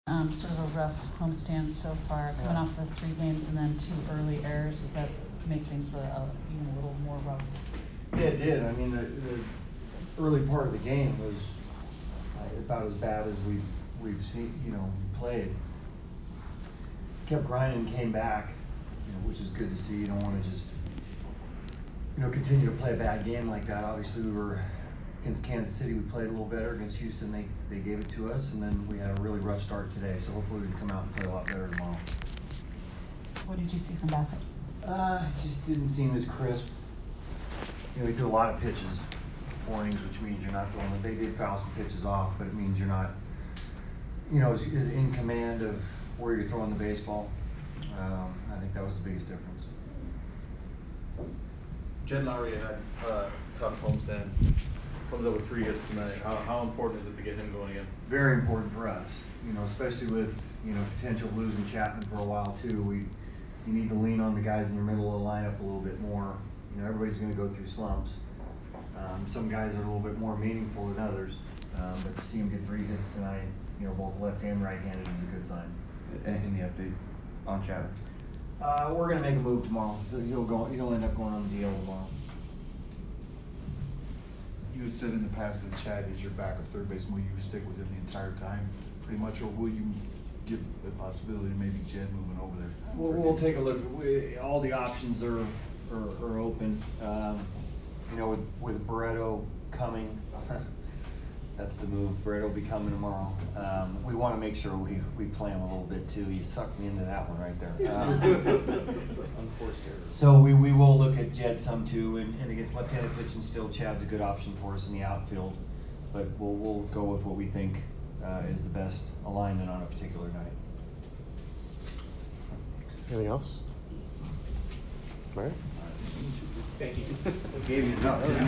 Sort of a rough homestand so far, coming off the 3 games and then 2 early errors. Does that make things a little more rough? Yeah, it did. I mean, the early part of the game was about as bad as we've seen, played. Kept grinding, came back, which is good to see. You don't want to just, continue to play a bad game like that. Obviously, we were against Kansas City. We played a little better. Against Houston, they gave it to us, and then we had a really rough start today. So hopefully we can come out and play a lot better tomorrow. What did you see from Bassett? It just didn't seem as crisp. He threw a lot of pitches, 4 innings, which means you're not throwing. They did foul some pitches off, but it means you're not, is in command of where you're throwing the baseball. I think that was the biggest difference. Jed Lowry had a tough homestand. Comes up with 3 hits tonight. How important is it to get him going again? Very important for us, especially with potential of losing Chapman for a while too. You need to lean on the guys in your middle of the lineup a little bit more. Everybody's going to go through slumps. Some guys are a little bit more meaningful than others, but to see him get 3 hits tonight, both left and right-handed, is a good sign. Any update on Chapman? We're going to make a move tomorrow. He'll end up going on the DL tomorrow. You had said in the past that Chad is your backup third baseman. Will you stick with him the entire time, pretty much, or will you give the possibility of maybe Jed moving over there? We'll take a look. All the options are open. With Barreto coming, that's the move. Barreto will be coming tomorrow. We want to make sure we play him a little bit too. You sucked me into that one right there. Unforced error. So we will look at Jed some too, and against left-handed pitching still, Chad's a good option for us in the outfield. But we'll go with what we think is the best alignment on a particular night. Anything else? All right. Thank you. Gave you enough.